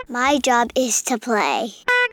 My job is to play.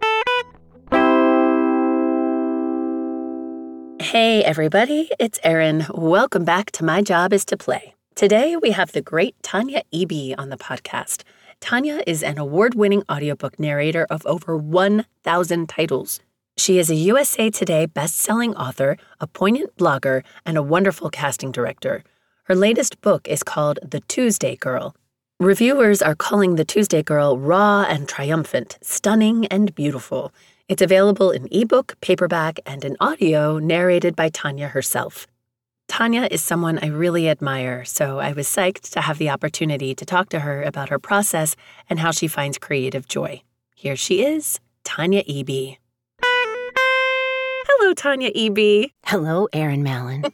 Hey, everybody, it's Erin. Welcome back to My Job is to Play. Today, we have the great Tanya Eby on the podcast. Tanya is an award-winning audiobook narrator of over 1,000 titles. She is a USA Today best-selling author, a poignant blogger, and a wonderful casting director. Her latest book is called The Tuesday Girl. Reviewers are calling The Tuesday Girl raw and triumphant, stunning and beautiful. It's available in ebook, paperback, and in audio narrated by Tanya herself. Tanya is someone I really admire, so I was psyched to have the opportunity to talk to her about her process and how she finds creative joy. Here she is, Tanya Eby. Hello, Tanya Eby. Hello, Erin Mallon.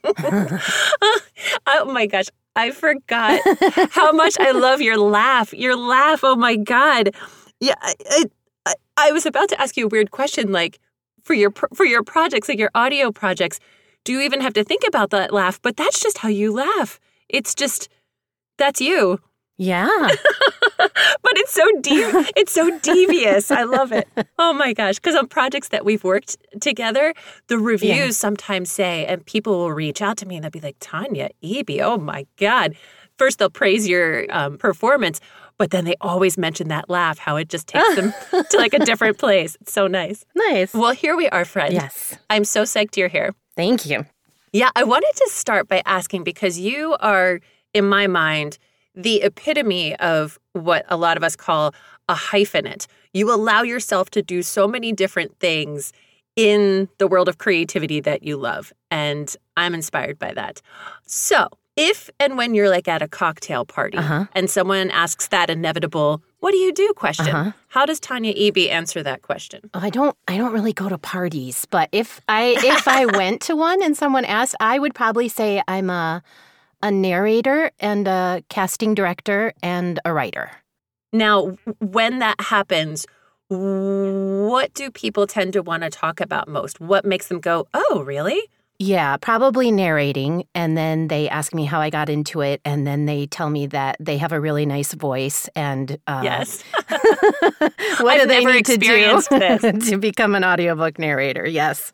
Oh my gosh, I forgot how much I love your laugh. Your laugh, oh my God. Yeah, I was about to ask you a weird question, like for your projects, like your audio projects, do you even have to think about that laugh? But that's just how you laugh. It's just, that's you. Yeah. But it's so devious. I love it. Oh my gosh. Because on projects that we've worked together, the reviews sometimes say, and people will reach out to me and they'll be like, Tanya Eby, oh my God. First, they'll praise your performance, but then they always mention that laugh, how it just takes them to like a different place. It's so nice. Nice. Well, here we are, friend. Yes. I'm so psyched you're here. Thank you. Yeah, I wanted to start by asking, because you are, in my mind, the epitome of what a lot of us call a hyphenate. You allow yourself to do so many different things in the world of creativity that you love, and I'm inspired by that. So, if and when you're like at a cocktail party and someone asks that inevitable, what do you do question, how does Tanya Eby answer that question? Oh, I don't really go to parties, but if I went to one and someone asked, I would probably say I'm a narrator and a casting director and a writer. Now, when that happens, what do people tend to want to talk about most? What makes them go, oh, really? Yeah, probably narrating, and then they ask me how I got into it, and then they tell me that they have a really nice voice, and yes. what do they need to do this. to become an audiobook narrator? Yes.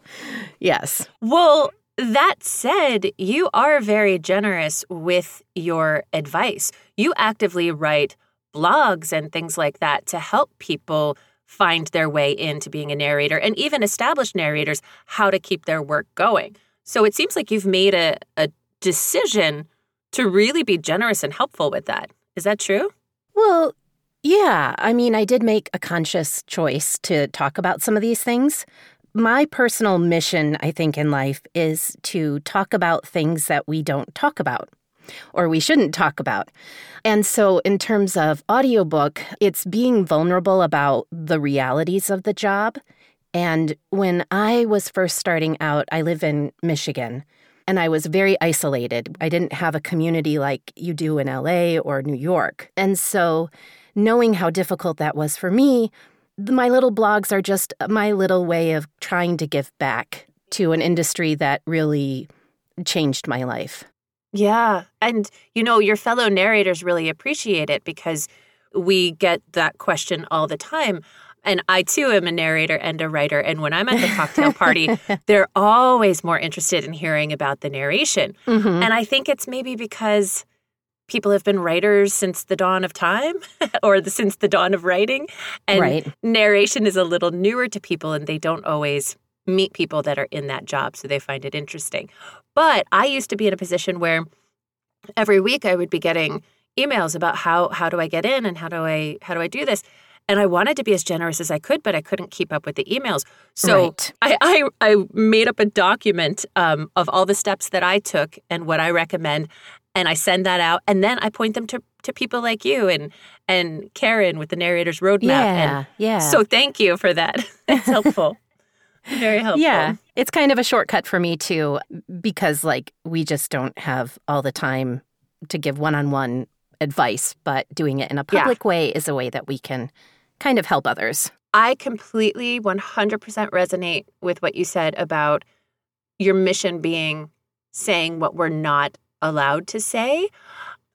Well, that said, you are very generous with your advice. You actively write blogs and things like that to help people find their way into being a narrator, and even established narrators how to keep their work going. So it seems like you've made a decision to really be generous and helpful with that. Is that true? Well, yeah. I mean, I did make a conscious choice to talk about some of these things. My personal mission, I think, in life is to talk about things that we don't talk about, or we shouldn't talk about. And so in terms of audiobook, it's being vulnerable about the realities of the job. And when I was first starting out, I live in Michigan, and I was very isolated. I didn't have a community like you do in LA or New York. And so knowing how difficult that was for me, my little blogs are just my little way of trying to give back to an industry that really changed my life. Yeah. And, you know, your fellow narrators really appreciate it, because we get that question all the time. And I, too, am a narrator and a writer. And when I'm at the cocktail party, they're always more interested in hearing about the narration. Mm-hmm. And I think it's maybe because people have been writers since the dawn of time or since the dawn of writing. And narration is a little newer to people, and they don't always meet people that are in that job. So they find it interesting. But I used to be in a position where every week I would be getting emails about how do I get in and how do I do this? And I wanted to be as generous as I could, but I couldn't keep up with the emails. So I made up a document of all the steps that I took and what I recommend, and I send that out. And then I point them to people like you and Karen with the Narrator's Roadmap. Yeah. So thank you for that. It's helpful. Very helpful. Yeah. It's kind of a shortcut for me, too, because, we just don't have all the time to give one-on-one advice, but doing it in a public way is a way that we can kind of help others. I completely 100% resonate with what you said about your mission being saying what we're not allowed to say.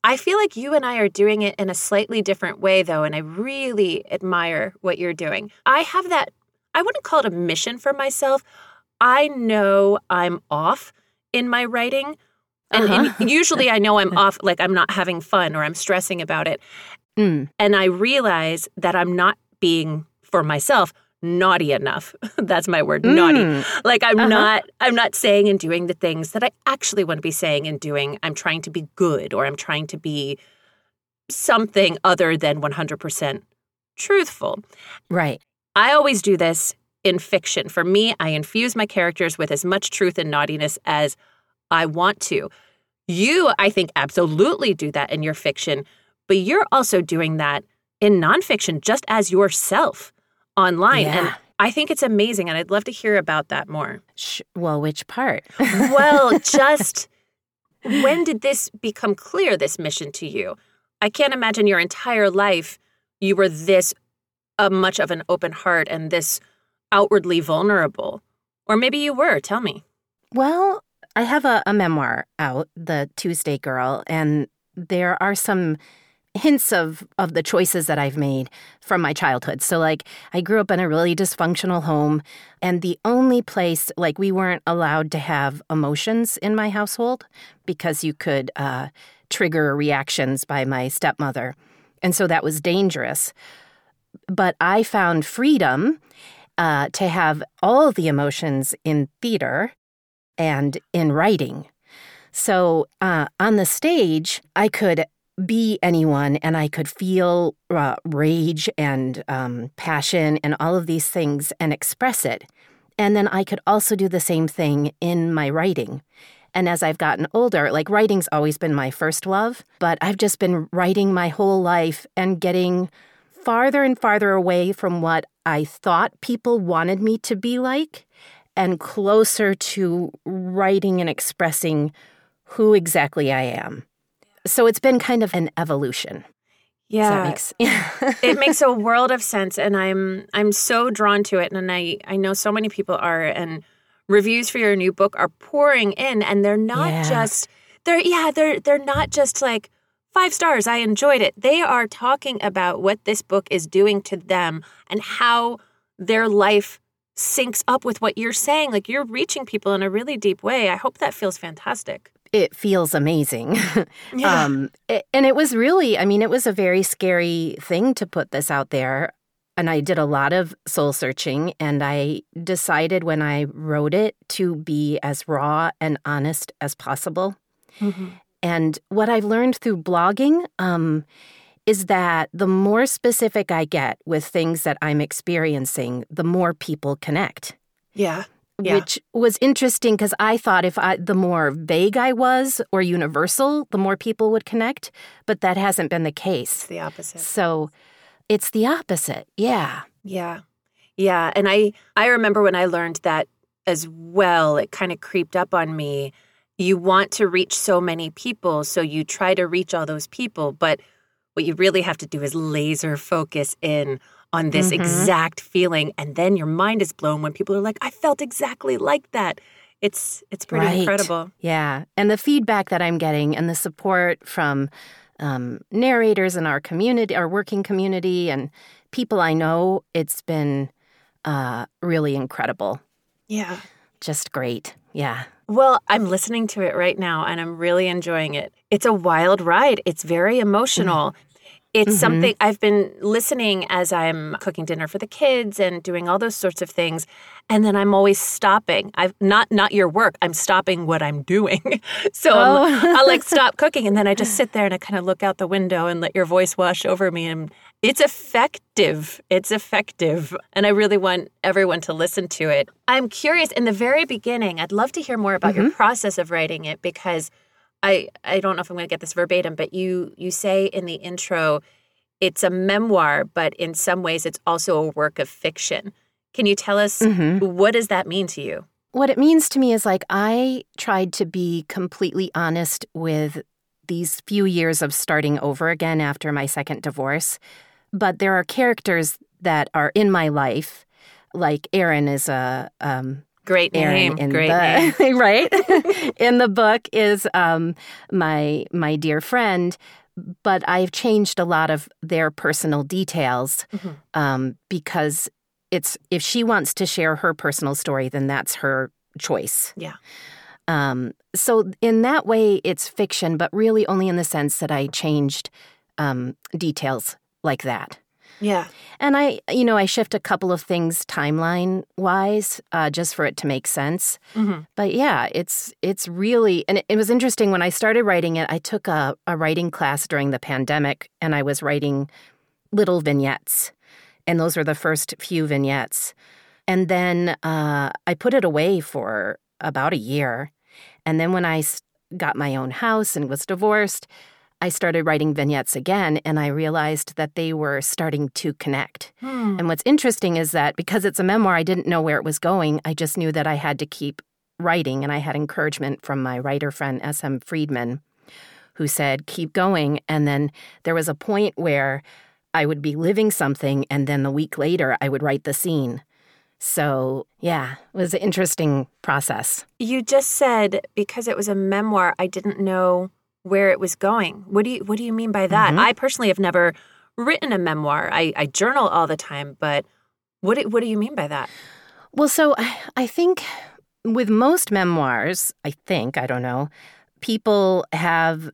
I feel like you and I are doing it in a slightly different way, though, and I really admire what you're doing. I have that, I wouldn't call it a mission for myself. I know I'm off in my writing, and usually I know I'm off, like I'm not having fun or I'm stressing about it. And I realize that I'm not being, for myself, naughty enough. That's my word, naughty. Like I'm not saying and doing the things that I actually want to be saying and doing. I'm trying to be good, or I'm trying to be something other than 100% truthful. Right. I always do this in fiction. For me, I infuse my characters with as much truth and naughtiness as I want to. You, I think, absolutely do that in your fiction, but you're also doing that in nonfiction just as yourself online. Yeah. And I think it's amazing, and I'd love to hear about that more. Well, which part? Well, just when did this become clear, this mission to you? I can't imagine your entire life you were this much of an open heart and this outwardly vulnerable. Or maybe you were. Tell me. Well, I have a memoir out, The Tuesday Girl, and there are some hints of the choices that I've made from my childhood. So, like, I grew up in a really dysfunctional home, and the only place, like, we weren't allowed to have emotions in my household because you could trigger reactions by my stepmother. And so that was dangerous. But I found freedom to have all of the emotions in theater and in writing. So on the stage, I could be anyone, and I could feel rage and passion and all of these things and express it. And then I could also do the same thing in my writing. And as I've gotten older, like, writing's always been my first love, but I've just been writing my whole life and getting farther and farther away from what I thought people wanted me to be like, and closer to writing and expressing who exactly I am. So it's been kind of an evolution. Yeah, it makes a world of sense, and I'm so drawn to it, and I know so many people are, and reviews for your new book are pouring in, and they're not just they're not just like 5 stars. I enjoyed it. They are talking about what this book is doing to them and how their life syncs up with what you're saying. Like, you're reaching people in a really deep way. I hope that feels fantastic. It feels amazing. Yeah. And it was really, I mean, it was a very scary thing to put this out there. And I did a lot of soul searching, and I decided when I wrote it to be as raw and honest as possible. Mm-hmm. And what I've learned through blogging is that the more specific I get with things that I'm experiencing, the more people connect. Yeah. Which was interesting because I thought the more vague I was or universal, the more people would connect. But that hasn't been the case. It's the opposite. So it's the opposite. Yeah. Yeah. Yeah. And I remember when I learned that as well, it kind of creeped up on me. You want to reach so many people, so you try to reach all those people. But what you really have to do is laser focus in on this exact feeling, and then your mind is blown when people are like, I felt exactly like that. It's pretty incredible. Yeah. And the feedback that I'm getting and the support from narrators in our community, our working community, and people I know, it's been really incredible. Yeah. Just great. Yeah. Well, I'm listening to it right now, and I'm really enjoying it. It's a wild ride. It's very emotional. It's something I've been listening as I'm cooking dinner for the kids and doing all those sorts of things. And then I'm always stopping. I've not your work. I'm stopping what I'm doing. So I'll like stop cooking. And then I just sit there and I kind of look out the window and let your voice wash over me. And it's effective. It's effective. And I really want everyone to listen to it. I'm curious, in the very beginning, I'd love to hear more about your process of writing it, because I don't know if I'm going to get this verbatim, but you say in the intro, it's a memoir, but in some ways it's also a work of fiction. Can you tell us, what does that mean to you? What it means to me is, like, I tried to be completely honest with these few years of starting over again after my second divorce. But there are characters that are in my life, like Aaron is a Great name. Aaron Great name. right? In the book is my dear friend, but I've changed a lot of their personal details because if she wants to share her personal story, then that's her choice. Yeah. So in that way, it's fiction, but really only in the sense that I changed details like that. Yeah. And I shift a couple of things timeline-wise just for it to make sense. Mm-hmm. But yeah, it's really, and it was interesting when I started writing it, I took a writing class during the pandemic, and I was writing little vignettes. And those were the first few vignettes. And then I put it away for about a year. And then when I got my own house and was divorced, I started writing vignettes again, and I realized that they were starting to connect. And what's interesting is that because it's a memoir, I didn't know where it was going. I just knew that I had to keep writing, and I had encouragement from my writer friend, S.M. Friedman, who said, keep going. And then there was a point where I would be living something, and then the week later, I would write the scene. So, yeah, it was an interesting process. You just said, because it was a memoir, I didn't know where it was going. What do you mean by that? Mm-hmm. I personally have never written a memoir. I journal all the time, but what do you mean by that? Well, so I think with most memoirs, I don't know, people have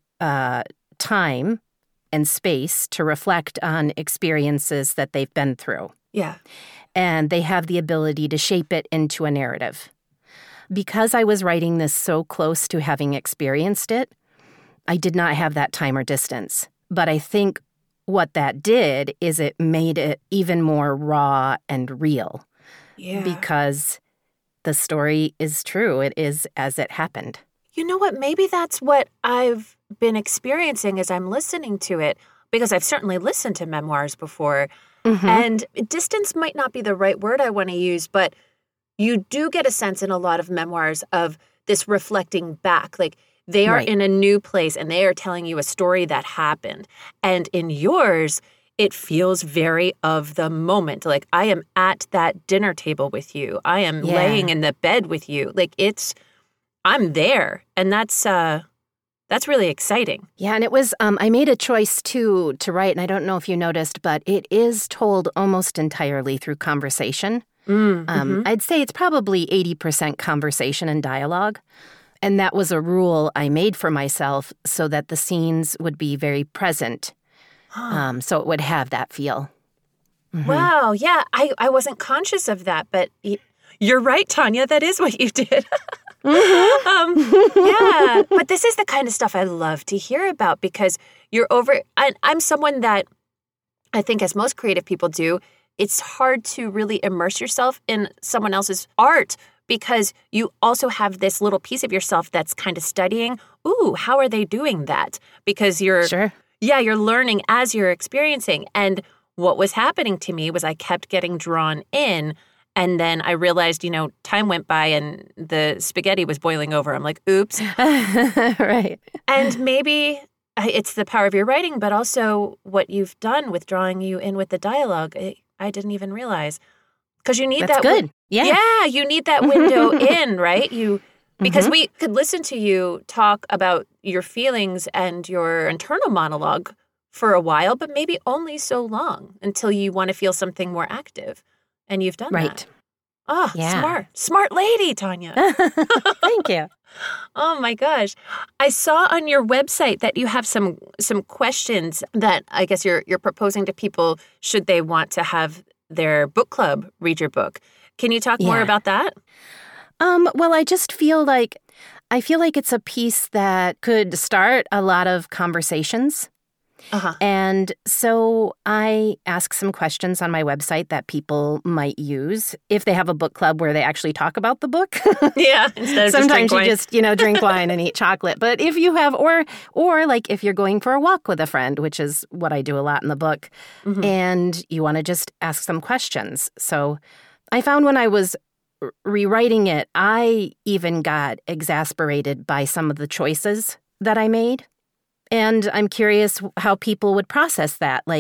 time and space to reflect on experiences that they've been through. Yeah. And they have the ability to shape it into a narrative. Because I was writing this so close to having experienced it, I did not have that time or distance. But I think what that did is it made it even more raw and real. Yeah. Because the story is true. It is as it happened. You know what? Maybe that's what I've been experiencing as I'm listening to it, because I've certainly listened to memoirs before. Mm-hmm. And distance might not be the right word I want to use, but you do get a sense in a lot of memoirs of this reflecting back. Like, they are in a new place and they are telling you a story that happened. And in yours, it feels very of the moment. Like, I am at that dinner table with you. I am laying in the bed with you. Like, I'm there. And that's really exciting. Yeah, and it was, I made a choice, too, to write, and I don't know if you noticed, but it is told almost entirely through conversation. I'd say it's probably 80% conversation and dialogue. And that was a rule I made for myself so that the scenes would be very present, so it would have that feel. Mm-hmm. Wow, yeah, I wasn't conscious of that, but you're right, Tanya, that is what you did. Yeah, but this is the kind of stuff I love to hear about because I'm someone that I think, as most creative people do, it's hard to really immerse yourself in someone else's art because you also have this little piece of yourself that's kind of studying, how are they doing that? Because you're learning as you're experiencing. And what was happening to me was I kept getting drawn in. And then I realized, time went by and the spaghetti was boiling over. I'm like, oops. Right. And maybe it's the power of your writing, but also what you've done with drawing you in with the dialogue. I didn't even realize. Because you need That's good. Yeah, you need that window in, right? Because we could listen to you talk about your feelings and your internal monologue for a while, but maybe only so long until you want to feel something more active. And you've done that. Oh, yeah. Smart lady, Tanya. Thank you. Oh my gosh. I saw on your website that you have some questions that I guess you're proposing to people should they want to have their book club read your book. Can you talk more about that? Well, I just feel like it's a piece that could start a lot of conversations. And so I ask some questions on my website that people might use if they have a book club where they actually talk about the book. Yeah, instead of sometimes you just, drink wine and eat chocolate. But if you have, or like if you're going for a walk with a friend, which is what I do a lot in the book, and you want to just ask some questions. So I found when I was rewriting it, I even got exasperated by some of the choices that I made. And I'm curious how people would process that. Like,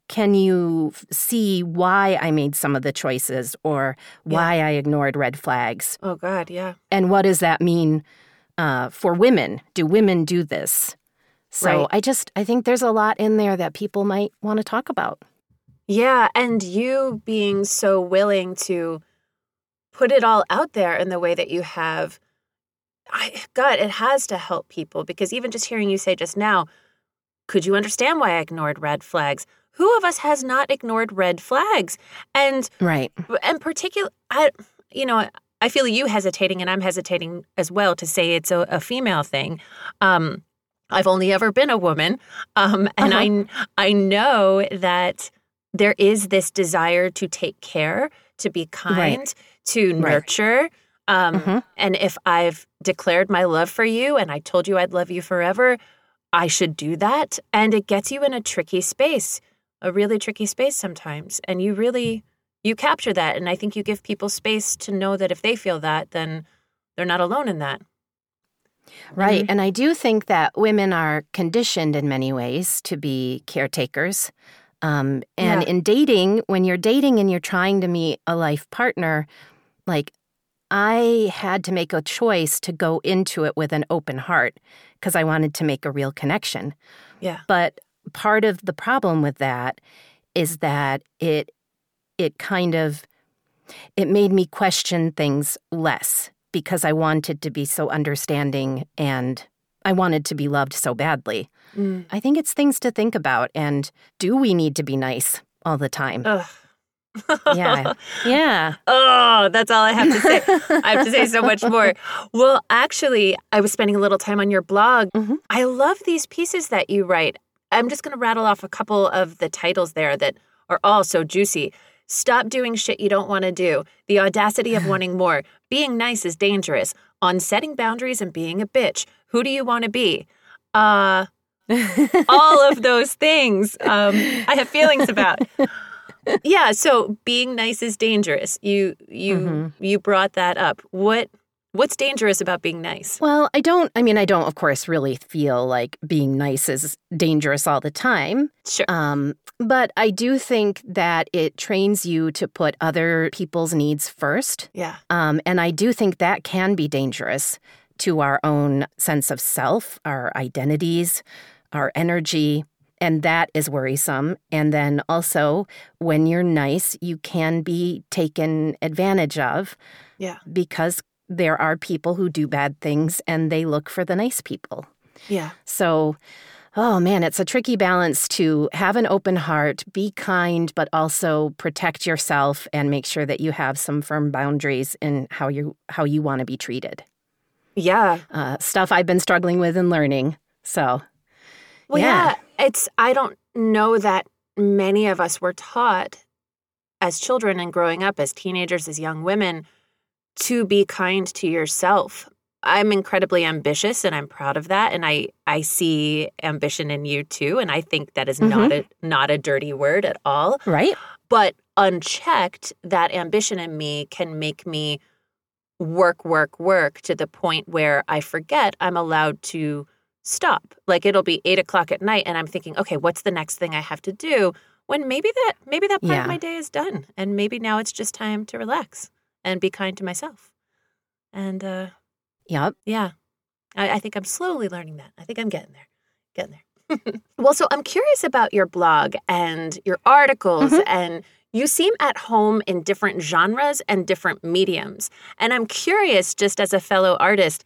can you see why I made some of the choices or why I ignored red flags? Oh, God, yeah. And what does that mean for women? Do women do this? So Right. I think there's a lot in there that people might want to talk about. Yeah, and you being so willing to put it all out there in the way that you have, God, it has to help people, because even just hearing you say just now, could you understand why I ignored red flags? Who of us has not ignored red flags? And Right. particular, I feel you hesitating, and I'm hesitating as well to say it's a female thing. I've only ever been a woman, and I know that there is this desire to take care, to be kind, to nurture. And if I've declared my love for you and I told you I'd love you forever, I should do that. And it gets you in a tricky space, a really tricky space sometimes. And you capture that. And I think you give people space to know that if they feel that, then they're not alone in that. Right. And I do think that women are conditioned in many ways to be caretakers. In dating, when you're dating and you're trying to meet a life partner, like I had to make a choice to go into it with an open heart because I wanted to make a real connection. Yeah. But part of the problem with that is that it made me question things less because I wanted to be so understanding and I wanted to be loved so badly. I think it's things to think about. And do we need to be nice all the time? Ugh. Yeah. Oh, that's all I have to say. I have to say so much more. Well, actually, I was spending a little time on your blog. I love these pieces that you write. I'm just going to rattle off a couple of the titles there that are all so juicy. Stop doing shit you don't want to do. The audacity of wanting more. Being nice is dangerous. On setting boundaries and being a bitch. Who do you want to be? All of those things I have feelings about. Yeah, so being nice is dangerous. You brought that up. What's dangerous about being nice? Well, I don't, of course, really feel like being nice is dangerous all the time. Sure. But I do think that it trains you to put other people's needs first. Yeah. And I do think that can be dangerous to our own sense of self, our identities, our energy. And that is worrisome. And then also, when you're nice, you can be taken advantage of. Yeah. Because there are people who do bad things and they look for the nice people. Yeah. So, oh man, it's a tricky balance to have an open heart, be kind, but also protect yourself and make sure that you have some firm boundaries in how you want to be treated. Yeah. Stuff I've been struggling with and learning. So, well, yeah. I don't know that many of us were taught as children and growing up as teenagers, as young women, to be kind to yourself. I'm incredibly ambitious and I'm proud of that. And I see ambition in you too. And I think that is not a dirty word at all. Right. But unchecked, that ambition in me can make me work to the point where I forget I'm allowed to stop. Like it'll be 8:00 at night and I'm thinking, okay, what's the next thing I have to do? When maybe that part of my day is done. And maybe now it's just time to relax and be kind to myself. And Yep. Yeah, I think I'm slowly learning that. I think I'm getting there. Well, so I'm curious about your blog and your articles, and you seem at home in different genres and different mediums. And I'm curious, just as a fellow artist,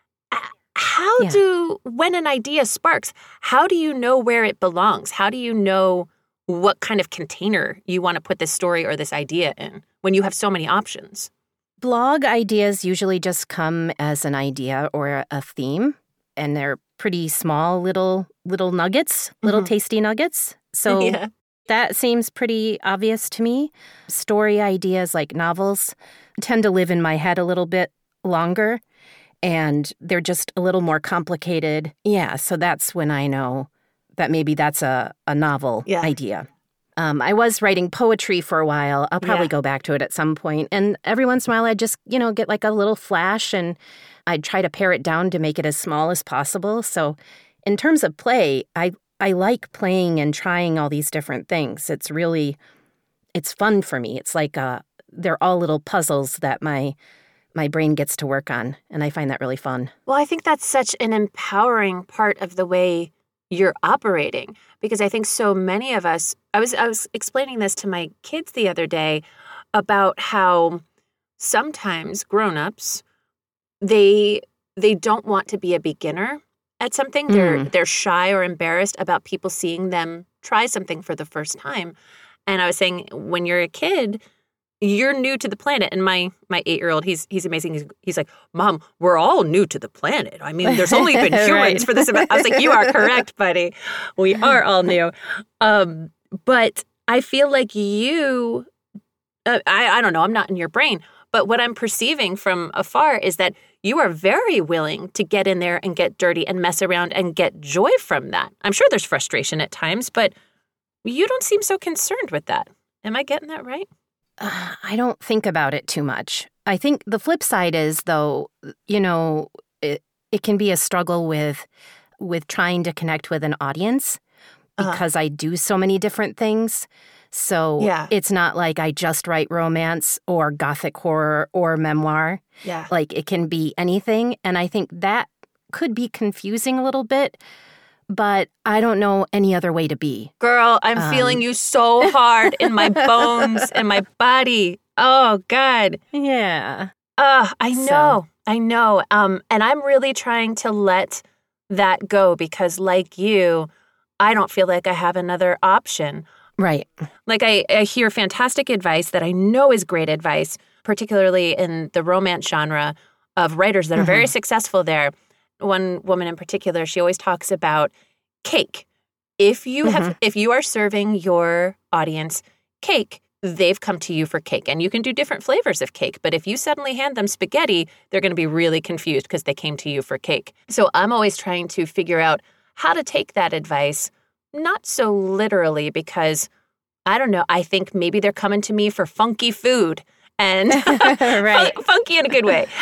when an idea sparks, how do you know where it belongs? How do you know what kind of container you want to put this story or this idea in when you have so many options? Blog ideas usually just come as an idea or a theme, and they're pretty small little nuggets, little tasty nuggets. So that seems pretty obvious to me. Story ideas like novels tend to live in my head a little bit longer, and they're just a little more complicated. Yeah, so that's when I know that maybe that's a novel idea. I was writing poetry for a while. I'll probably go back to it at some point. And every once in a while, I'd just, get like a little flash and I'd try to pare it down to make it as small as possible. So in terms of play, I I like playing and trying all these different things. It's fun for me. It's like they're all little puzzles that my brain gets to work on, and I find that really fun. Well, I think that's such an empowering part of the way you're operating, because I think so many of us, I was explaining this to my kids the other day about how sometimes grown-ups, they don't want to be a beginner at something. They're shy or embarrassed about people seeing them try something for the first time. And I was saying, when you're a kid, you're new to the planet. And my 8-year-old, he's amazing. He's like, Mom, we're all new to the planet. I mean, there's only been humans Right. for this. I was like, you are correct, buddy. We are all new. But I feel like you, I don't know, I'm not in your brain. But what I'm perceiving from afar is that you are very willing to get in there and get dirty and mess around and get joy from that. I'm sure there's frustration at times, but you don't seem so concerned with that. Am I getting that right? I don't think about it too much. I think the flip side is, though, it can be a struggle with trying to connect with an audience because I do so many different things. So It's not like I just write romance or gothic horror or memoir. Yeah. Like, it can be anything. And I think that could be confusing a little bit, but I don't know any other way to be. Girl, I'm feeling you so hard in my bones and my body. Oh, God. Yeah. I know. And I'm really trying to let that go because, like you, I don't feel like I have another option. Right. Like I hear fantastic advice that I know is great advice, particularly in the romance genre, of writers that are very successful there. One woman in particular, she always talks about cake. If you are serving your audience cake, they've come to you for cake. And you can do different flavors of cake. But if you suddenly hand them spaghetti, they're going to be really confused because they came to you for cake. So I'm always trying to figure out how to take that advice, not so literally, because I don't know, I think maybe they're coming to me for funky food. And Right. funky in a good way.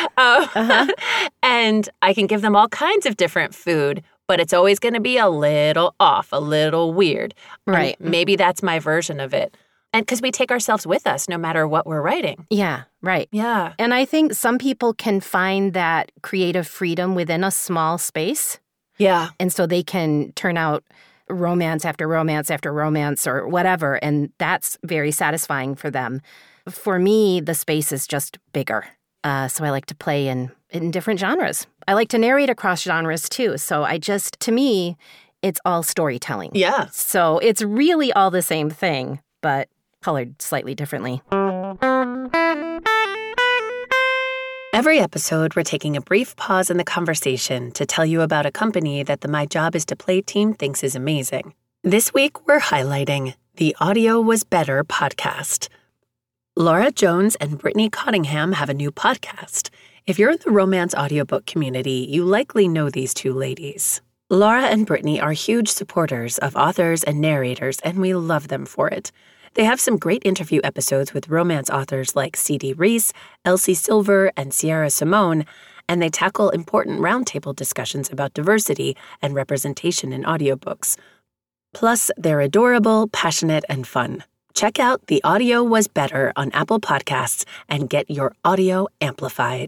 And I can give them all kinds of different food, but it's always going to be a little off, a little weird. Right. And maybe that's my version of it. And because we take ourselves with us no matter what we're writing. Yeah, right. Yeah. And I think some people can find that creative freedom within a small space. Yeah. And so they can turn out romance after romance after romance or whatever. And that's very satisfying for them. For me, the space is just bigger. So I like to play in different genres. I like to narrate across genres too. So to me, it's all storytelling. Yeah. So it's really all the same thing, but colored slightly differently. Every episode, we're taking a brief pause in the conversation to tell you about a company that the My Job is to Play team thinks is amazing. This week, we're highlighting the Audio Was Better podcast. Laura Jones and Brittany Cottingham have a new podcast. If you're in the romance audiobook community, you likely know these two ladies. Laura and Brittany are huge supporters of authors and narrators, and we love them for it. They have some great interview episodes with romance authors like C.D. Reese, Elsie Silver, and Sierra Simone, and they tackle important roundtable discussions about diversity and representation in audiobooks. Plus, they're adorable, passionate, and fun. Check out The Audio Was Better on Apple Podcasts and get your audio amplified.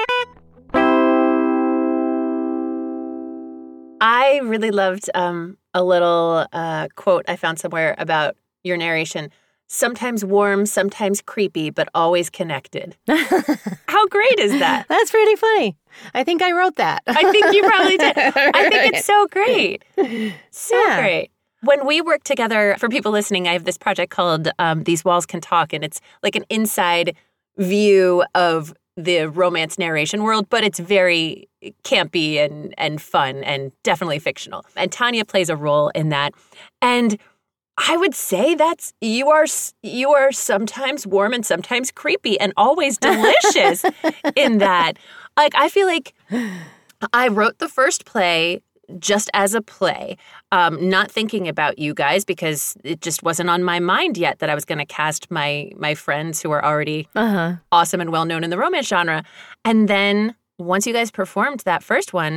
I really loved a little quote I found somewhere about your narration. Sometimes warm, sometimes creepy, but always connected. How great is that? That's pretty funny. I think I wrote that. I think you probably did. I think it's so great. So great. When we work together, for people listening, I have this project called These Walls Can Talk, and it's like an inside view of the romance narration world, but it's very campy and fun and definitely fictional. And Tanya plays a role in that. And I would say you are sometimes warm and sometimes creepy and always delicious in that. Like, I feel like I wrote the first play just as a play, not thinking about you guys because it just wasn't on my mind yet that I was going to cast my friends who are already awesome and well-known in the romance genre. And then once you guys performed that first one,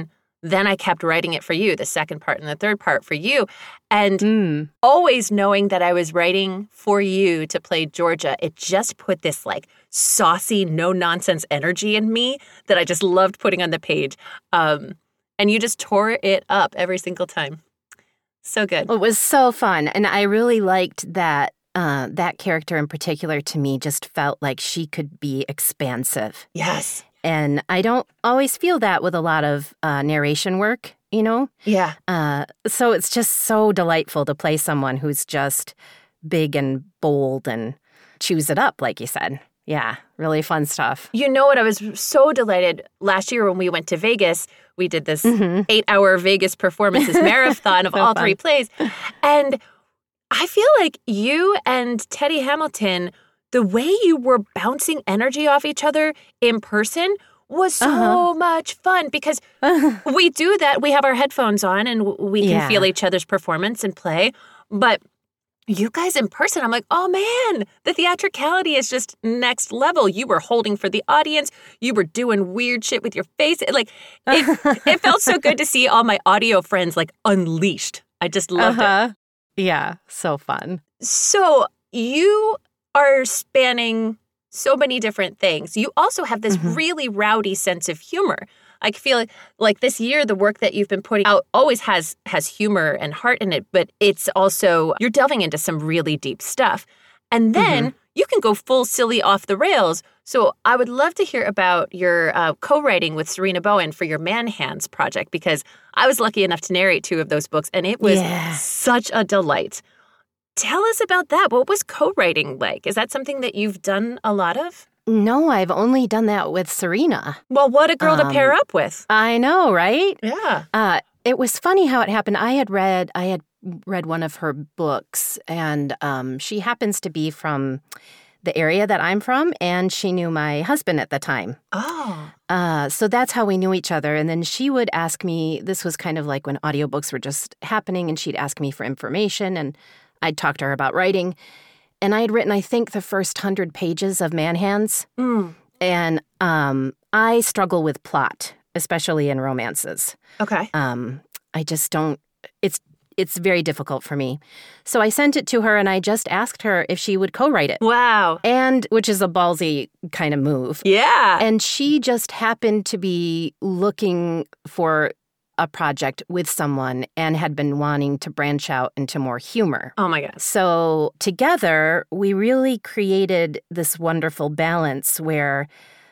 then I kept writing it for you, the second part and the third part for you. And always knowing that I was writing for you to play Georgia, it just put this like saucy, no-nonsense energy in me that I just loved putting on the page. And you just tore it up every single time. So good. It was so fun. And I really liked that that character in particular to me just felt like she could be expansive. Yes. And I don't always feel that with a lot of narration work, you know? Yeah. So it's just so delightful to play someone who's just big and bold and chews it up, like you said. Yeah, really fun stuff. You know what? I was so delighted last year when we went to Vegas. We did this 8-hour Vegas performances marathon of all 3 plays. And I feel like you and Teddy Hamilton, the way you were bouncing energy off each other in person was so much fun because we do that. We have our headphones on and we can feel each other's performance and play. But you guys in person, I'm like, oh man, the theatricality is just next level. You were holding for the audience. You were doing weird shit with your face. It felt so good to see all my audio friends like unleashed. I just loved it. Yeah, so fun. So you are spanning so many different things. You also have this really rowdy sense of humor. I feel like this year, the work that you've been putting out always has humor and heart in it, but it's also, you're delving into some really deep stuff. And then you can go full silly off the rails. So I would love to hear about your co-writing with Serena Bowen for your Man Hands project, because I was lucky enough to narrate 2 of those books, and it was such a delight. Tell us about that. What was co-writing like? Is that something that you've done a lot of? No, I've only done that with Serena. Well, what a girl to pair up with. I know, right? Yeah. It was funny how it happened. I had read one of her books, and she happens to be from the area that I'm from, and she knew my husband at the time. Oh. So that's how we knew each other. And then she would ask me, this was kind of like when audiobooks were just happening, and she'd ask me for information, and I'd talk to her about writing. And I had written, I think, the first 100 pages of Man Hands. And I struggle with plot, especially in romances. Okay. I just don't, it's very difficult for me. So I sent it to her and I just asked her if she would co-write it. Wow. And, which is a ballsy kind of move. Yeah. And she just happened to be looking for a project with someone and had been wanting to branch out into more humor. Oh my God. So together, we really created this wonderful balance where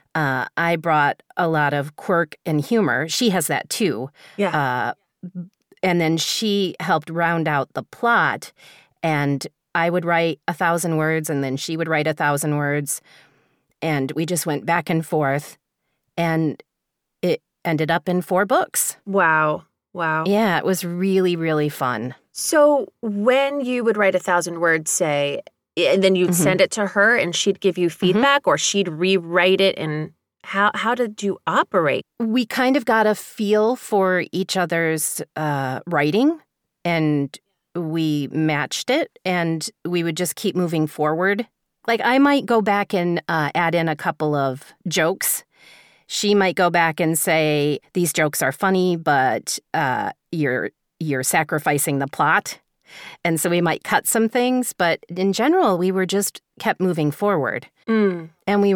I brought a lot of quirk and humor. She has that too. Yeah. And then she helped round out the plot. And I would write 1,000 words and then she would write 1,000 words. And we just went back and forth. And it ended up in 4 books. Wow. Wow. Yeah, it was really, really fun. So when you would write 1,000 words, say, and then you'd send it to her and she'd give you feedback or she'd rewrite it, and how did you operate? We kind of got a feel for each other's writing, and we matched it, and we would just keep moving forward. Like, I might go back and add in a couple of jokes. She might go back and say, these jokes are funny, but you're sacrificing the plot. And so we might cut some things. But in general, we were just kept moving forward. And we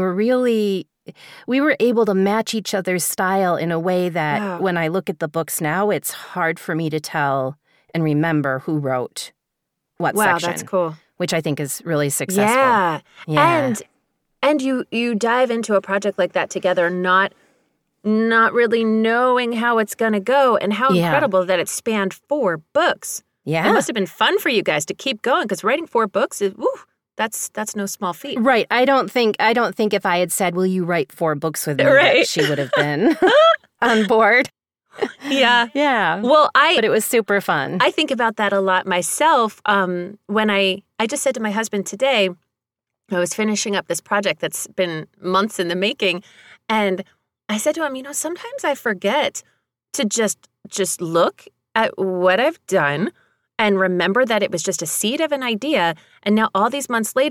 were able to match each other's style in a way that when I look at the books now, it's hard for me to tell and remember who wrote what section. Wow, that's cool. Which I think is really successful. Yeah. And you dive into a project like that together, not really knowing how it's going to go, and how incredible that it spanned 4 books. Yeah. It must have been fun for you guys to keep going, because writing 4 books is, that's no small feat. Right. I don't think if I had said, will you write 4 books with me, that she would have been on board. Yeah. Yeah. Well, but it was super fun. I think about that a lot myself. When I just said to my husband today, I was finishing up this project that's been months in the making, and I said to him, sometimes I forget to just look at what I've done and remember that it was just a seed of an idea, and now all these months later,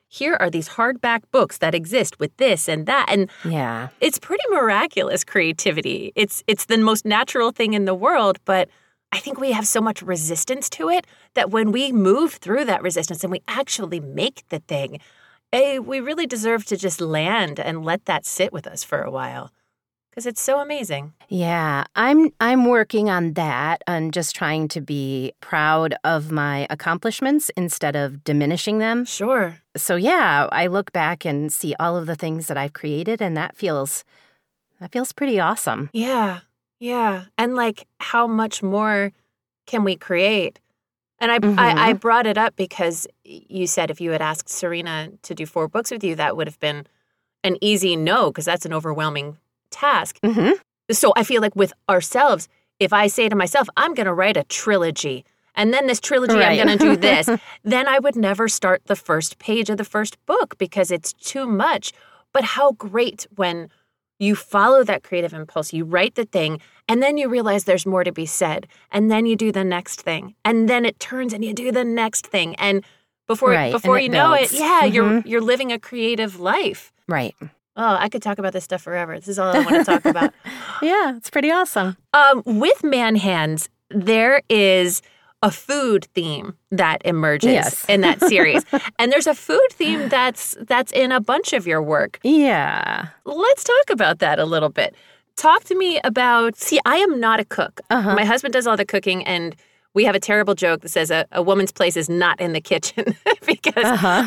here are these hardback books that exist with this and that. And Yeah. it's pretty miraculous creativity. It's the most natural thing in the world, but I think we have so much resistance to it that when we move through that resistance and we actually make the thing, we really deserve to just land and let that sit with us for a while because it's so amazing. Yeah, I'm working on that and just trying to be proud of my accomplishments instead of diminishing them. Sure. So yeah, I look back and see all of the things that I've created, and that feels pretty awesome. Yeah. Yeah. And like, how much more can we create? And I brought it up because you said if you had asked Serena to do 4 books with you, that would have been an easy no, because that's an overwhelming task. Mm-hmm. So I feel like with ourselves, if I say to myself, I'm going to write a trilogy, and then this trilogy, Right. I'm going to do this, then I would never start the first page of the first book because it's too much. But how great when you follow that creative impulse, you write the thing, and then you realize there's more to be said. And then you do the next thing. And then it turns and you do the next thing. And before Right, before and it you know it, builds. yeah, Mhm. you're living a creative life. Right. Oh, I could talk about this stuff forever. This is all I want to talk about. Yeah, it's pretty awesome. With Man Hands, there is a food theme that emerges Yes. in that series. And there's a food theme that's in a bunch of your work. Yeah. Let's talk about that a little bit. Talk to me about, see, I am not a cook. Uh-huh. My husband does all the cooking, and we have a terrible joke that says a woman's place is not in the kitchen because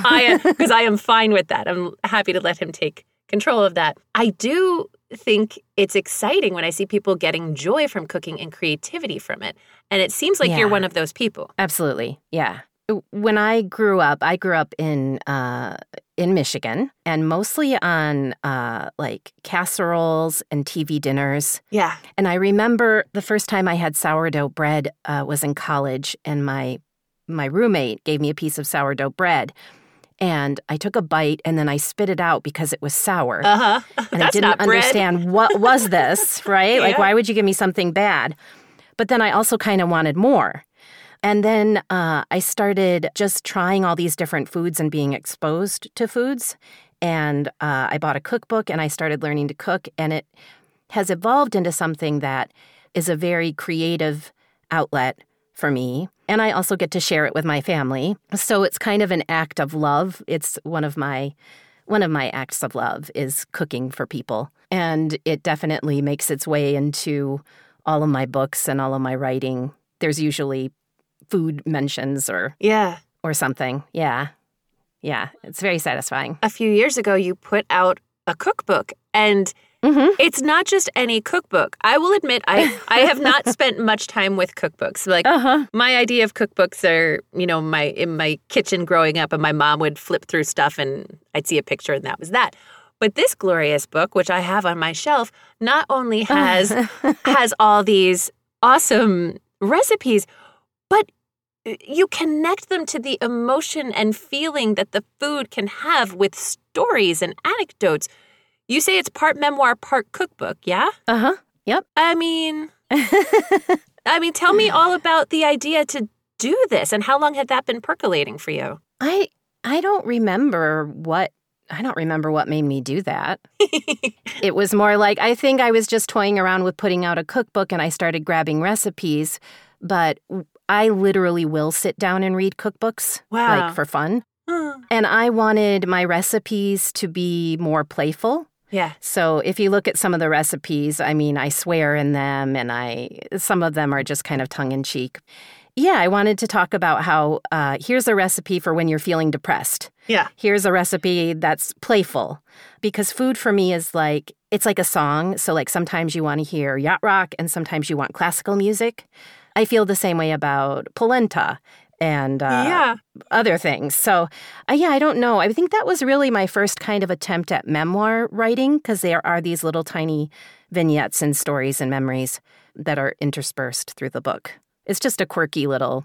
I am fine with that. I'm happy to let him take control of that. I do think it's exciting when I see people getting joy from cooking and creativity from it. And it seems like Yeah. you're one of those people. Absolutely. Yeah. When I grew up in Michigan, and mostly on like casseroles and TV dinners. Yeah. And I remember the first time I had sourdough bread was in college, and my roommate gave me a piece of sourdough bread. And I took a bite, and then I spit it out because it was sour. Uh-huh. And That's I didn't not bread. understand what was this, right? Like, Yeah. why would you give me something bad? But then I also kind of wanted more. And then I started just trying all these different foods and being exposed to foods. And I bought a cookbook, and I started learning to cook. And it has evolved into something that is a very creative outlet for me. And I also get to share it with my family. So it's kind of an act of love. It's one of my acts of love is cooking for people. And it definitely makes its way into all of my books and all of my writing. There's usually food mentions or something. Yeah. Yeah. It's very satisfying. A few years ago, you put out a cookbook, and it's not just any cookbook. I will admit, I have not spent much time with cookbooks. Like, my idea of cookbooks are, in my kitchen growing up, and my mom would flip through stuff, and I'd see a picture, and that was that. But this glorious book, which I have on my shelf, not only has all these awesome recipes, but you connect them to the emotion and feeling that the food can have with stories and anecdotes. You say it's part memoir, part cookbook, yeah? Uh-huh. Yep. I mean, tell me all about the idea to do this, and how long had that been percolating for you? I don't remember what made me do that. It was more like, I think I was just toying around with putting out a cookbook, and I started grabbing recipes, but I literally will sit down and read cookbooks, Wow. like for fun. And I wanted my recipes to be more playful. Yeah. So if you look at some of the recipes, I swear in them, and some of them are just kind of tongue-in-cheek. Yeah, I wanted to talk about how here's a recipe for when you're feeling depressed. Yeah. Here's a recipe that's playful, because food for me is like, it's like a song. So like sometimes you want to hear yacht rock, and sometimes you want classical music. I feel the same way about polenta and other things. So, I don't know. I think that was really my first kind of attempt at memoir writing, because there are these little tiny vignettes and stories and memories that are interspersed through the book. It's just a quirky little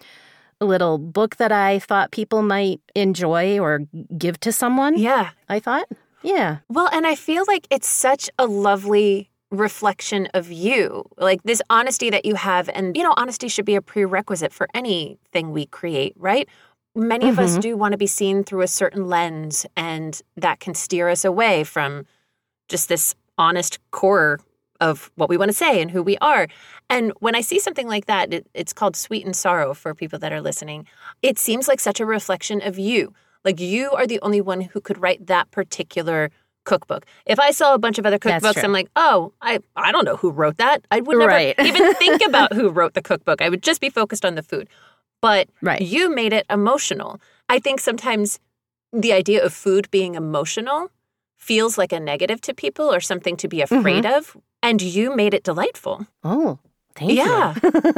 book that I thought people might enjoy or give to someone. Yeah. I thought, yeah. Well, and I feel like it's such a lovely reflection of you, like this honesty that you have. And, honesty should be a prerequisite for anything we create, right? many of us do want to be seen through a certain lens, and that can steer us away from just this honest core of what we want to say and who we are. And when I see something like that, it's called Sweet and Sorrow for people that are listening. It seems like such a reflection of you. Like you are the only one who could write that particular cookbook. If I saw a bunch of other cookbooks, I'm like, oh, I don't know who wrote that. I would never even think about who wrote the cookbook. I would just be focused on the food. But you made it emotional. I think sometimes the idea of food being emotional feels like a negative to people or something to be afraid of. And you made it delightful. Oh, thank you. Yeah.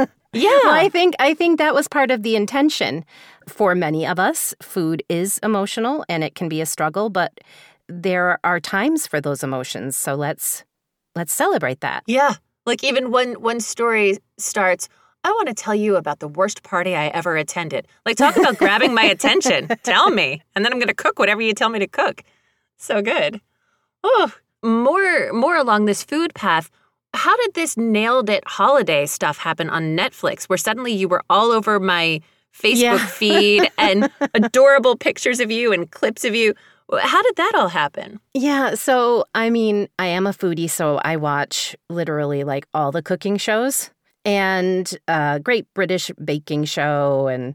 Well, I think that was part of the intention. For many of us, food is emotional and it can be a struggle, but there are times for those emotions. So let's celebrate that. Yeah. Like even when one story starts, I want to tell you about the worst party I ever attended. Like talk about grabbing my attention. Tell me. And then I'm going to cook whatever you tell me to cook. So good. Oh, more along this food path. How did this Nailed It holiday stuff happen on Netflix where suddenly you were all over my Facebook feed and adorable pictures of you and clips of you? How did that all happen? Yeah, so, I mean, I am a foodie, so I watch literally like all the cooking shows and Great British Baking Show and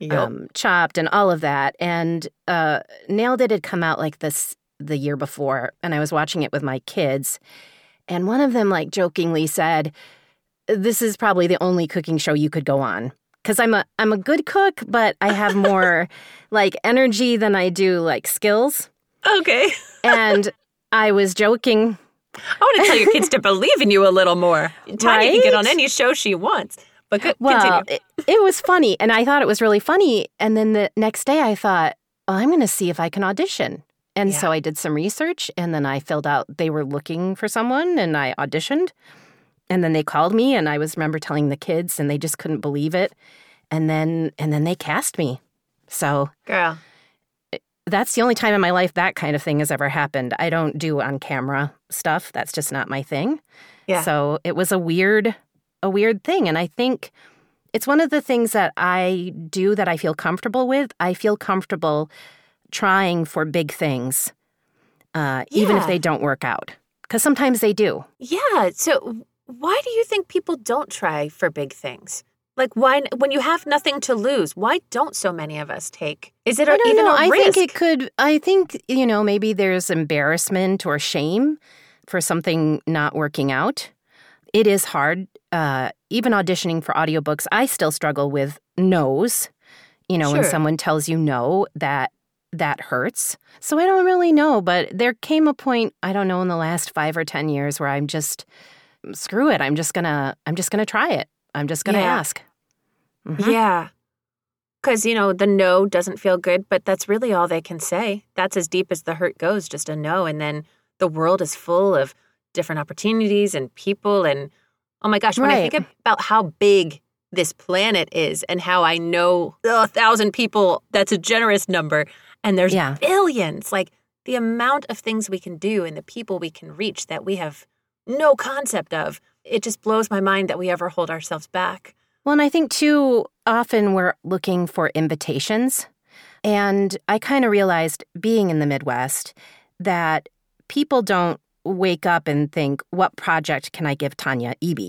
Chopped and all of that. And Nailed It had come out like the year before, and I was watching it with my kids. And one of them like jokingly said, this is probably the only cooking show you could go on. Because I'm a good cook, but I have more like energy than I do like skills. Okay. And I was joking. I want to tell your kids to believe in you a little more. Tanya can get on any show she wants. But continue. It was funny, and I thought it was really funny. And then the next day I thought, oh, I'm going to see if I can audition. And so I did some research, and then I filled out, they were looking for someone, and I auditioned. And then they called me, and I remember telling the kids, and they just couldn't believe it. And then they cast me. So, girl, that's the only time in my life that kind of thing has ever happened. I don't do on-camera stuff. That's just not my thing. Yeah. So it was a weird thing. And I think it's one of the things that I do that I feel comfortable with. I feel comfortable trying for big things, even if they don't work out. Because sometimes they do. Yeah. So why do you think people don't try for big things? Like, why, when you have nothing to lose, why don't so many of us take? Is it even a risk? I think, maybe there's embarrassment or shame for something not working out. It is hard. Even auditioning for audiobooks, I still struggle with no's. When someone tells you no, that hurts. So I don't really know, but there came a point, I don't know, in the last 5 or 10 years where I'm just, screw it. I'm just gonna try it. I'm just going to ask. Mm-hmm. Yeah. Because, the no doesn't feel good, but that's really all they can say. That's as deep as the hurt goes, just a no. And then the world is full of different opportunities and people. And, oh my gosh, when I think about how big this planet is and how I know 1,000 people, that's a generous number. And there's billions. Like the amount of things we can do and the people we can reach that we have no concept of. It just blows my mind that we ever hold ourselves back. Well, and I think, too, often we're looking for invitations. And I kind of realized, being in the Midwest, that people don't wake up and think, what project can I give Tanya Eby?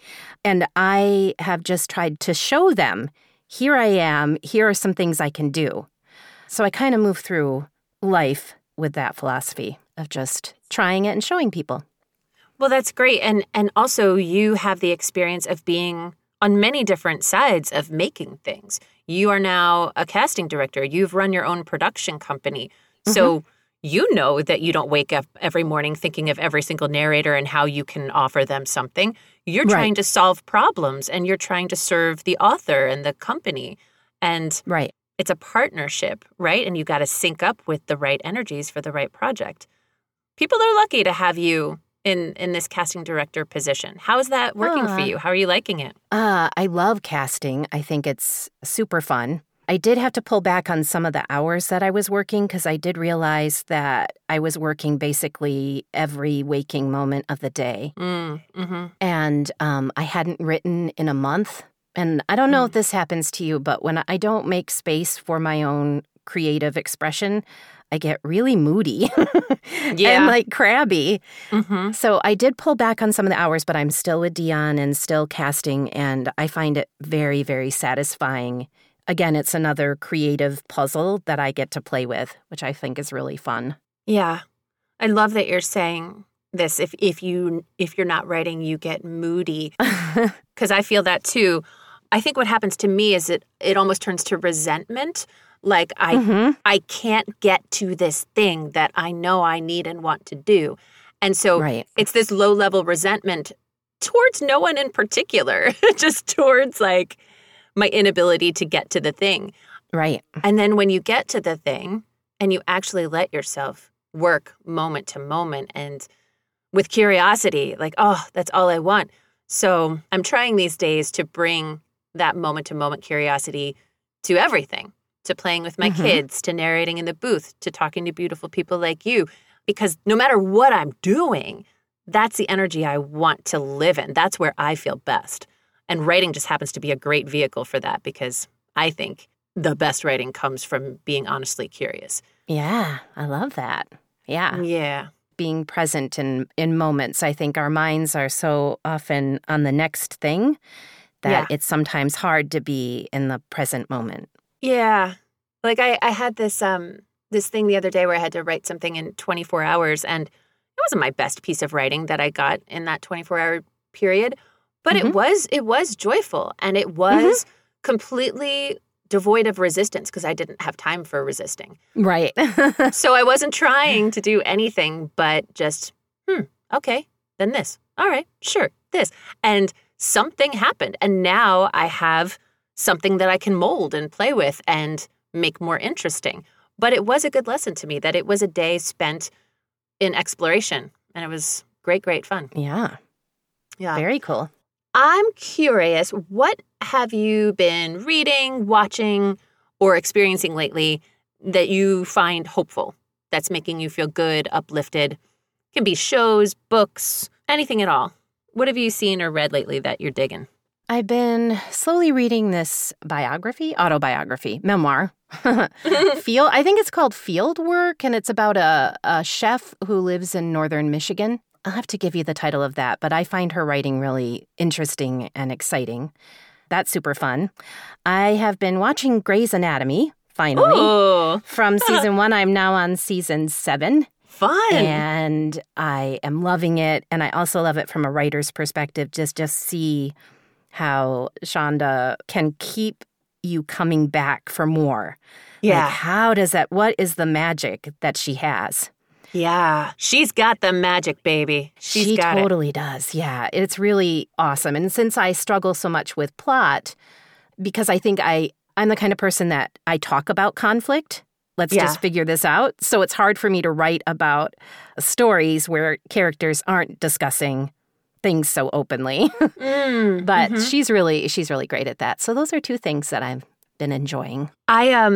And I have just tried to show them, here I am, here are some things I can do. So I kind of move through life with that philosophy of just trying it and showing people. Well, that's great. And also you have the experience of being on many different sides of making things. You are now a casting director. You've run your own production company. Mm-hmm. So you know that you don't wake up every morning thinking of every single narrator and how you can offer them something. You're trying to solve problems and you're trying to serve the author and the company. And it's a partnership, right? And you got to sync up with the right energies for the right project. People are lucky to have you in this casting director position. How is that working for you? How are you liking it? I love casting. I think it's super fun. I did have to pull back on some of the hours that I was working because I did realize that I was working basically every waking moment of the day. Mm-hmm. And I hadn't written in a month. And I don't know if this happens to you, but when I don't make space for my own creative expression, I get really moody and like crabby. Mm-hmm. So I did pull back on some of the hours, but I'm still with Dion and still casting, and I find it very, very satisfying. Again, it's another creative puzzle that I get to play with, which I think is really fun. Yeah. I love that you're saying this. If you're not writing, you get moody. Because I feel that too. I think what happens to me is it almost turns to resentment. Like I can't get to this thing that I know I need and want to do. And so it's this low-level resentment towards no one in particular, just towards like my inability to get to the thing. Right. And then when you get to the thing and you actually let yourself work moment to moment and with curiosity, like, oh, that's all I want. So I'm trying these days to bring that moment-to-moment curiosity to everything, to playing with my kids, to narrating in the booth, to talking to beautiful people like you. Because no matter what I'm doing, that's the energy I want to live in. That's where I feel best. And writing just happens to be a great vehicle for that because I think the best writing comes from being honestly curious. Yeah, I love that. Yeah. Yeah. Being present in moments. I think our minds are so often on the next thing that it's sometimes hard to be in the present moment. Yeah. Like I had this thing the other day where I had to write something in 24 hours, and it wasn't my best piece of writing that I got in that 24-hour period, but it was joyful, and it was completely devoid of resistance because I didn't have time for resisting. Right. So I wasn't trying to do anything but just, okay, then this. All right, sure, this. And something happened. And now I have something that I can mold and play with and make more interesting. But it was a good lesson to me that it was a day spent in exploration. And it was great, great fun. Yeah. Yeah. Very cool. I'm curious, what have you been reading, watching, or experiencing lately that you find hopeful, that's making you feel good, uplifted? It can be shows, books, anything at all. What have you seen or read lately that you're digging? I've been slowly reading this autobiography, memoir. I think it's called Field Work, and it's about a chef who lives in northern Michigan. I'll have to give you the title of that, but I find her writing really interesting and exciting. That's super fun. I have been watching Grey's Anatomy, finally. Ooh. From season 1, I'm now on season 7. Fun. And I am loving it. And I also love it from a writer's perspective. Just see how Shonda can keep you coming back for more. Yeah. Like what is the magic that she has? Yeah. She's got the magic, baby. She totally does. Yeah. It's really awesome. And since I struggle so much with plot, because I think I'm the kind of person that I talk about conflict. Let's just figure this out. So it's hard for me to write about stories where characters aren't discussing things so openly. But she's really great at that. So those are two things that I've been enjoying. I have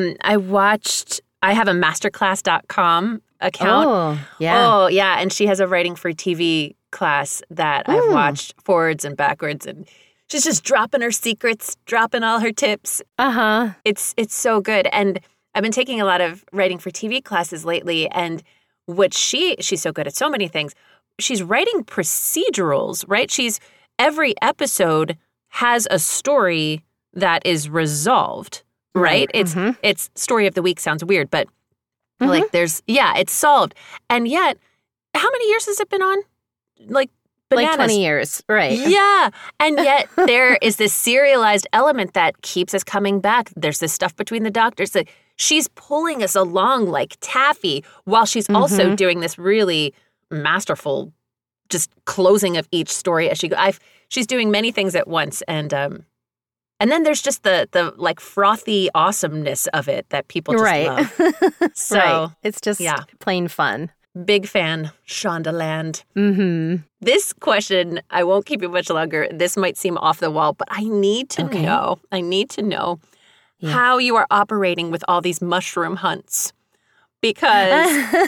a masterclass.com account. Oh, yeah. Oh, yeah. And she has a writing for TV class that I've watched forwards and backwards, and she's just dropping her secrets, dropping all her tips. It's so good. And I've been taking a lot of writing for TV classes lately, and what she's so good at so many things. She's writing procedurals, right? Every episode has a story that is resolved, right? It's story of the week sounds weird, but like it's solved. And yet, how many years has it been on? Like bananas. Like 20 years, right. Yeah. And yet there is this serialized element that keeps us coming back. There's this stuff between the doctors. Like, she's pulling us along like taffy while she's also doing this really masterful just closing of each story as she goes. She's doing many things at once. And then there's just the like frothy awesomeness of it that people just love. So it's just plain fun. Big fan, Shondaland. This question, I won't keep you much longer. This might seem off the wall, but I need to know. I need to know how you are operating with all these mushroom hunts. because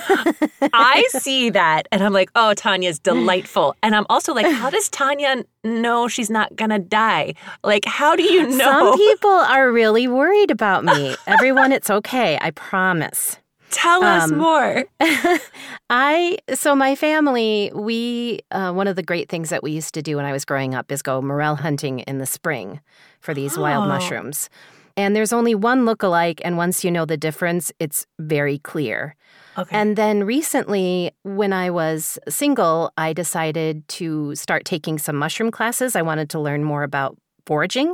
I see that and I'm like, oh, Tanya's delightful. And I'm also like, how does Tanya know she's not going to die? Like, how do you know? Some people are really worried about me. Everyone, it's okay. I promise. Tell us more. So my family, one of the great things that we used to do when I was growing up is go morel hunting in the spring for these wild mushrooms. And there's only one lookalike, and once you know the difference, it's very clear. Okay. And then recently, when I was single, I decided to start taking some mushroom classes. I wanted to learn more about foraging.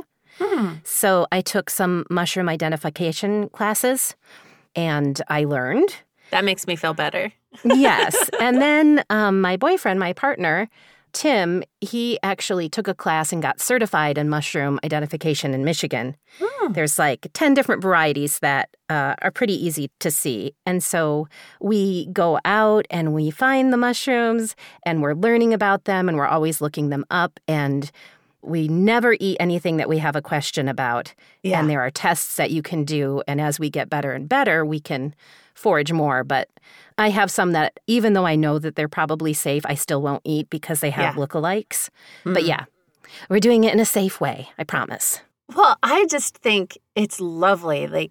So I took some mushroom identification classes, and I learned. That makes me feel better. Yes. And then my boyfriend, my partner, Tim, he actually took a class and got certified in mushroom identification in Michigan. There's like 10 different varieties that are pretty easy to see. And so we go out and we find the mushrooms and we're learning about them and we're always looking them up. And we never eat anything that we have a question about. Yeah. And there are tests that you can do. And as we get better and better, we can forage more. But I have some that, even though I know that they're probably safe, I still won't eat because they have lookalikes. But yeah, we're doing it in a safe way, I promise. Well, I just think it's lovely. Like,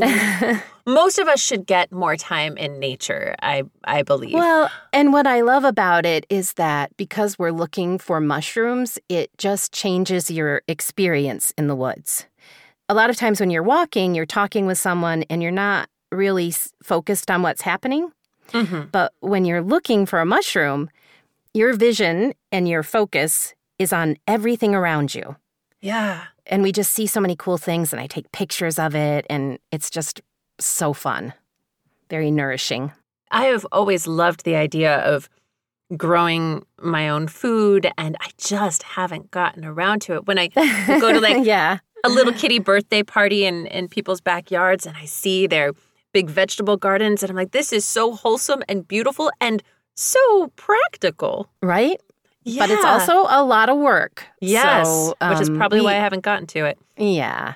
most of us should get more time in nature, I believe. Well, and what I love about it is that because we're looking for mushrooms, it just changes your experience in the woods. A lot of times when you're walking, you're talking with someone and you're not really focused on what's happening. But when you're looking for a mushroom, your vision and your focus is on everything around you. Yeah. And we just see so many cool things, and I take pictures of it, and it's just so fun. Very nourishing. I have always loved the idea of growing my own food, and I just haven't gotten around to it. When I go to like a little kitty birthday party in people's backyards, and I see their big vegetable gardens, and I'm like, this is so wholesome and beautiful and so practical. Right? Yeah. But it's also a lot of work. Yes, so, which is probably why I haven't gotten to it. Yeah.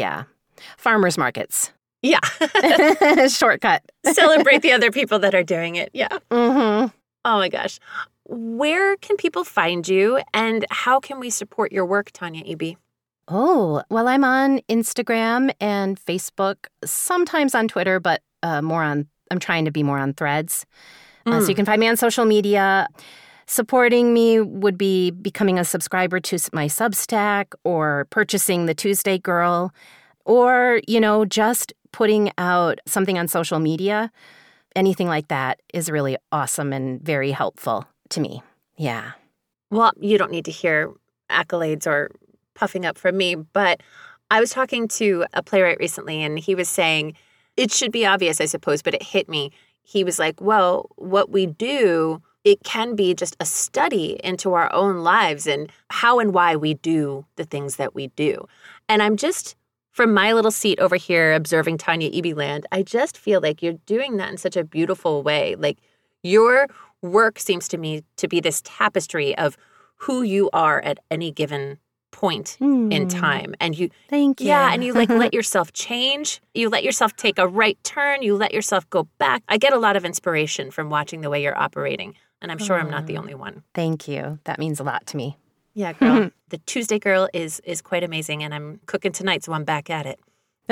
Farmers markets. Yeah. Shortcut. Celebrate the other people that are doing it. Yeah. Mm-hmm. Oh, my gosh. Where can people find you, and how can we support your work, Tanya Eby? Oh, well, I'm on Instagram and Facebook, sometimes on Twitter, but I'm trying to be more on Threads. So you can find me on social media. Supporting me would be becoming a subscriber to my Substack or purchasing the Tuesday Girl or, just putting out something on social media. Anything like that is really awesome and very helpful to me. Yeah. Well, you don't need to hear accolades or puffing up from me, but I was talking to a playwright recently, and he was saying, it should be obvious, I suppose, but it hit me. He was like, well, what we do, it can be just a study into our own lives and how and why we do the things that we do. And I'm just, from my little seat over here observing Tanya Eby land, I just feel like you're doing that in such a beautiful way. Like, your work seems to me to be this tapestry of who you are at any given point in time. And you Thank you. Yeah, and you let yourself change. You let yourself take a right turn. You let yourself go back. I get a lot of inspiration from watching the way you're operating. And I'm sure I'm not the only one. Thank you. That means a lot to me. Yeah, girl. The Tuesday Girl is quite amazing, and I'm cooking tonight, so I'm back at it.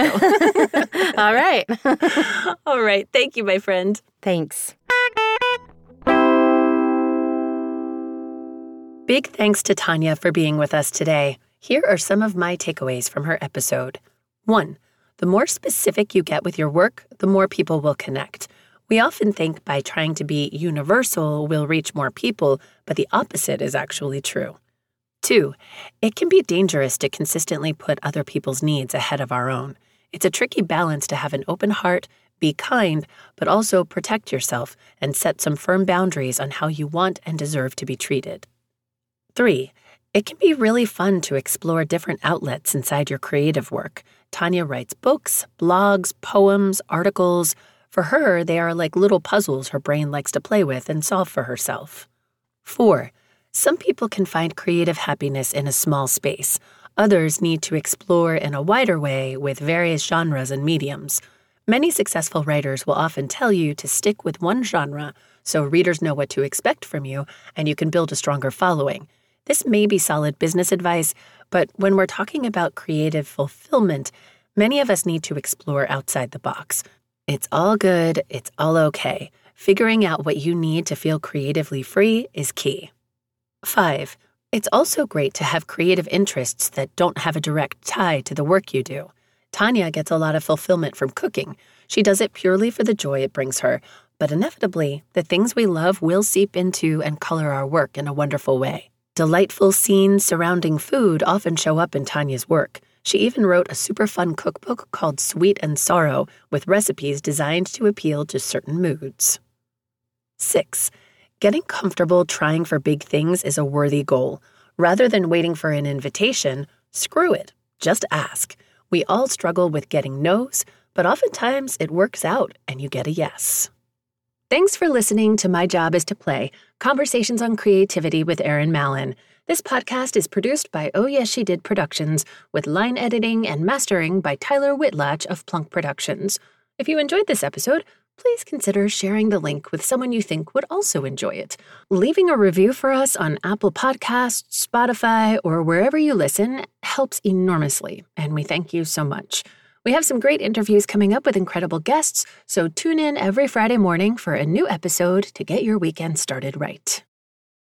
So. All right. All right. Thank you, my friend. Thanks. Big thanks to Tanya for being with us today. Here are some of my takeaways from her episode. 1. The more specific you get with your work, the more people will connect. We often think by trying to be universal, we'll reach more people, but the opposite is actually true. 2. It can be dangerous to consistently put other people's needs ahead of our own. It's a tricky balance to have an open heart, be kind, but also protect yourself and set some firm boundaries on how you want and deserve to be treated. 3. It can be really fun to explore different outlets inside your creative work. Tanya writes books, blogs, poems, articles. For her, they are like little puzzles her brain likes to play with and solve for herself. 4. Some people can find creative happiness in a small space. Others need to explore in a wider way with various genres and mediums. Many successful writers will often tell you to stick with one genre so readers know what to expect from you and you can build a stronger following. This may be solid business advice, but when we're talking about creative fulfillment, many of us need to explore outside the box. It's all good, it's all okay. Figuring out what you need to feel creatively free is key. 5. It's also great to have creative interests that don't have a direct tie to the work you do. Tanya gets a lot of fulfillment from cooking. She does it purely for the joy it brings her, but inevitably, the things we love will seep into and color our work in a wonderful way. Delightful scenes surrounding food often show up in Tanya's work. She even wrote a super fun cookbook called Sweet and Sorrow with recipes designed to appeal to certain moods. 6. Getting comfortable trying for big things is a worthy goal. Rather than waiting for an invitation, screw it. Just ask. We all struggle with getting no's, but oftentimes it works out and you get a yes. Thanks for listening to My Job is to Play, Conversations on Creativity with Erin Mallon. This podcast is produced by Oh Yes She Did Productions, with line editing and mastering by Tyler Whitlatch of Plunk Productions. If you enjoyed this episode, please consider sharing the link with someone you think would also enjoy it. Leaving a review for us on Apple Podcasts, Spotify, or wherever you listen helps enormously, and we thank you so much. We have some great interviews coming up with incredible guests, so tune in every Friday morning for a new episode to get your weekend started right.